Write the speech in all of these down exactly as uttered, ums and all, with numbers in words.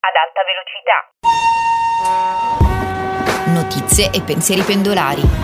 ad alta velocità. Notizie e pensieri pendolari.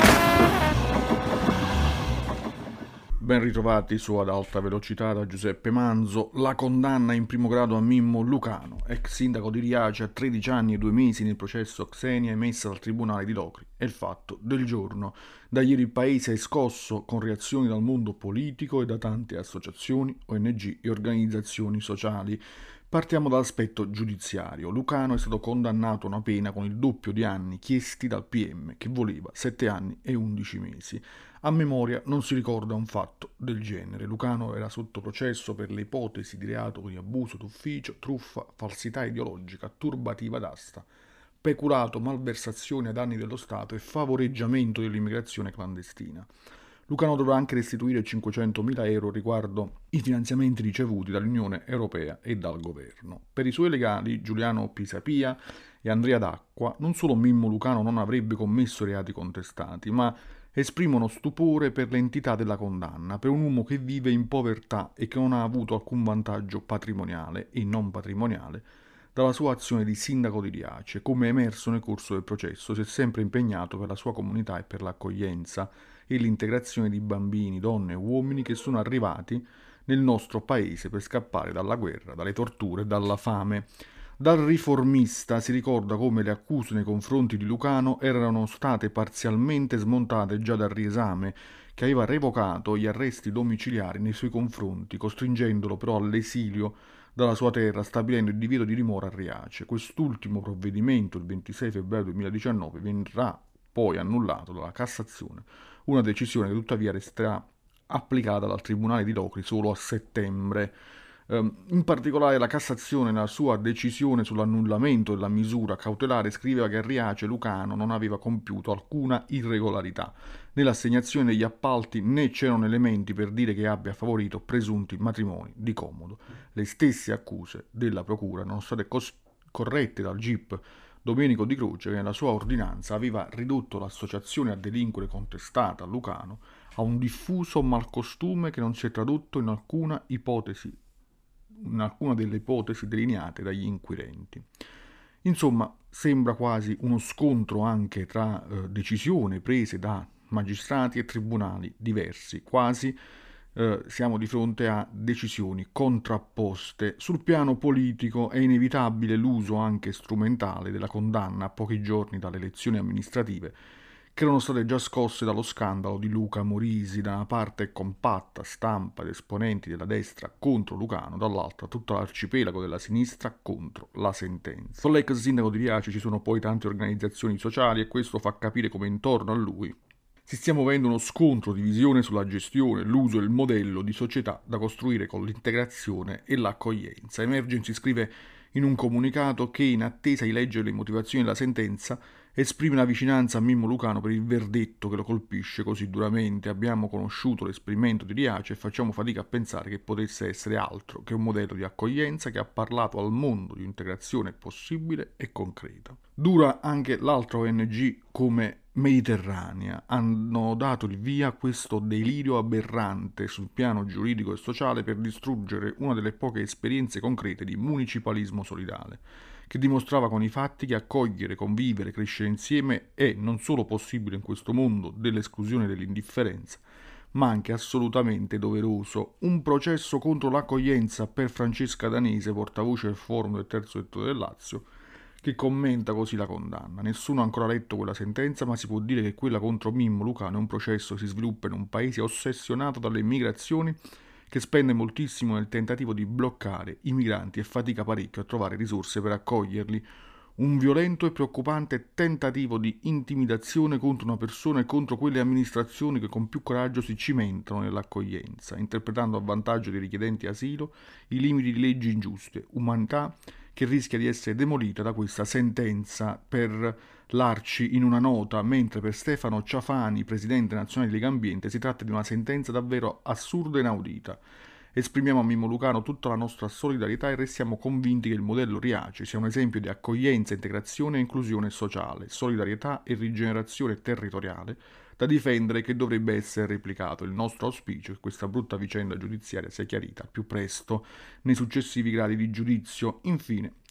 Ben ritrovati su Ad Alta Velocità da Giuseppe Manzo. La condanna in primo grado a Mimmo Lucano, ex sindaco di Riace, a tredici anni e due mesi nel processo Xenia emessa dal Tribunale di Locri. È il fatto del giorno. Da ieri il paese è scosso con reazioni dal mondo politico e da tante associazioni, O N G e organizzazioni sociali. Partiamo dall'aspetto giudiziario. Lucano è stato condannato a una pena con il doppio di anni chiesti dal P M, che voleva sette anni e undici mesi. A memoria non si ricorda un fatto del genere. Lucano era sotto processo per le ipotesi di reato di abuso d'ufficio, truffa, falsità ideologica, turbativa d'asta, peculato, malversazione ai danni dello Stato e favoreggiamento dell'immigrazione clandestina. Lucano dovrà anche restituire cinquecentomila euro riguardo i finanziamenti ricevuti dall'Unione Europea e dal governo. Per i suoi legali, Giuliano Pisapia e Andrea D'Acqua, non solo Mimmo Lucano non avrebbe commesso reati contestati, ma esprimono stupore per l'entità della condanna, per un uomo che vive in povertà e che non ha avuto alcun vantaggio patrimoniale e non patrimoniale dalla sua azione di sindaco di Riace. Come è emerso nel corso del processo, si è sempre impegnato per la sua comunità e per l'accoglienza e l'integrazione di bambini, donne e uomini che sono arrivati nel nostro paese per scappare dalla guerra, dalle torture e dalla fame. Dal riformista si ricorda come le accuse nei confronti di Lucano erano state parzialmente smontate già dal riesame, che aveva revocato gli arresti domiciliari nei suoi confronti, costringendolo però all'esilio dalla sua terra, stabilendo il divieto di dimora a Riace. Quest'ultimo provvedimento, il ventisei febbraio duemiladiciannove, verrà poi annullato dalla Cassazione, una decisione che tuttavia resterà applicata dal Tribunale di Locri solo a settembre. In particolare la Cassazione, nella sua decisione sull'annullamento della misura cautelare, scriveva che a Riace Lucano non aveva compiuto alcuna irregolarità nell'assegnazione degli appalti, né c'erano elementi per dire che abbia favorito presunti matrimoni di comodo. Le stesse accuse della procura erano state cos- corrette dal G I P Domenico Di Croce, che nella sua ordinanza aveva ridotto l'associazione a delinquere contestata a Lucano a un diffuso malcostume che non si è tradotto in alcuna ipotesi in alcuna delle ipotesi delineate dagli inquirenti. Insomma, sembra quasi uno scontro anche tra eh, decisioni prese da magistrati e tribunali diversi, quasi eh, siamo di fronte a decisioni contrapposte. Sul piano politico è inevitabile l'uso anche strumentale della condanna a pochi giorni dalle elezioni amministrative, che erano state già scosse dallo scandalo di Luca Morisi, da una parte compatta stampa ed esponenti della destra contro Lucano, dall'altra tutto l'arcipelago della sinistra contro la sentenza. Con l'ex sindaco di Riace ci sono poi tante organizzazioni sociali e questo fa capire come intorno a lui si stia muovendo uno scontro di visione sulla gestione, l'uso e il modello di società da costruire con l'integrazione e l'accoglienza. Emergency scrive in un comunicato che, in attesa di leggere le motivazioni della sentenza, esprime la vicinanza a Mimmo Lucano per il verdetto che lo colpisce così duramente. Abbiamo conosciuto l'esperimento di Riace e facciamo fatica a pensare che potesse essere altro che un modello di accoglienza che ha parlato al mondo di integrazione possibile e concreta. Dura anche l'altra O N G come Mediterranea. Hanno dato il via a questo delirio aberrante sul piano giuridico e sociale per distruggere una delle poche esperienze concrete di municipalismo solidale, che dimostrava con i fatti che accogliere, convivere, crescere insieme è non solo possibile in questo mondo dell'esclusione e dell'indifferenza, ma anche assolutamente doveroso. Un processo contro l'accoglienza per Francesca Danese, portavoce del forum del terzo settore del Lazio, che commenta così la condanna. Nessuno ha ancora letto quella sentenza, ma si può dire che quella contro Mimmo Lucano è un processo che si sviluppa in un paese ossessionato dalle migrazioni, che spende moltissimo nel tentativo di bloccare i migranti e fatica parecchio a trovare risorse per accoglierli. Un violento e preoccupante tentativo di intimidazione contro una persona e contro quelle amministrazioni che con più coraggio si cimentano nell'accoglienza, interpretando a vantaggio dei richiedenti asilo i limiti di leggi ingiuste, umanità che rischia di essere demolita da questa sentenza. Per L'Arci in una nota, mentre per Stefano Ciafani, presidente nazionale di Lega Ambiente, si tratta di una sentenza davvero assurda e inaudita. Esprimiamo a Mimmo Lucano tutta la nostra solidarietà e restiamo convinti che il modello Riace sia un esempio di accoglienza, integrazione e inclusione sociale, solidarietà e rigenerazione territoriale da difendere, che dovrebbe essere replicato. Il nostro auspicio è che questa brutta vicenda giudiziaria sia chiarita al più presto nei successivi gradi di giudizio. Infine,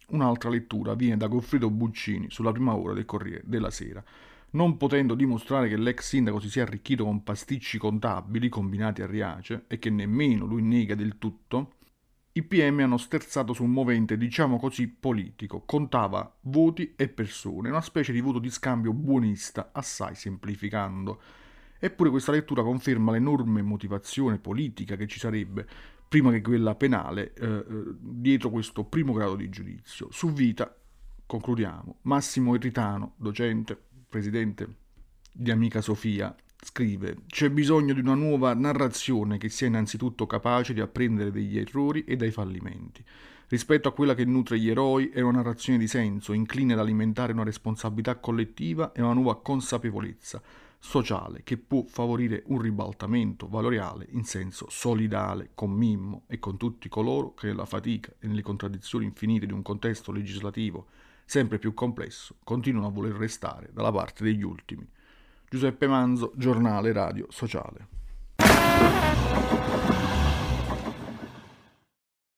Un'altra lettura viene da Goffredo Buccini sulla prima ora del Corriere della Sera. Non potendo dimostrare che l'ex sindaco si sia arricchito con pasticci contabili combinati a Riace e che nemmeno lui nega del tutto, i P M hanno sterzato su un movente, diciamo così, politico. Contava voti e persone, una specie di voto di scambio buonista, assai semplificando. Eppure questa lettura conferma l'enorme motivazione politica che ci sarebbe, prima che quella penale, eh, dietro questo primo grado di giudizio. Su Vita, concludiamo, Massimo Irritano, docente, presidente di Amica Sofia, scrive: c'è bisogno di una nuova narrazione che sia innanzitutto capace di apprendere dagli errori e dai fallimenti. Rispetto a quella che nutre gli eroi è una narrazione di senso, incline ad alimentare una responsabilità collettiva e una nuova consapevolezza sociale che può favorire un ribaltamento valoriale in senso solidale con Mimmo e con tutti coloro che nella fatica e nelle contraddizioni infinite di un contesto legislativo sempre più complesso continuano a voler restare dalla parte degli ultimi. Giuseppe Manzo, Giornale Radio Sociale.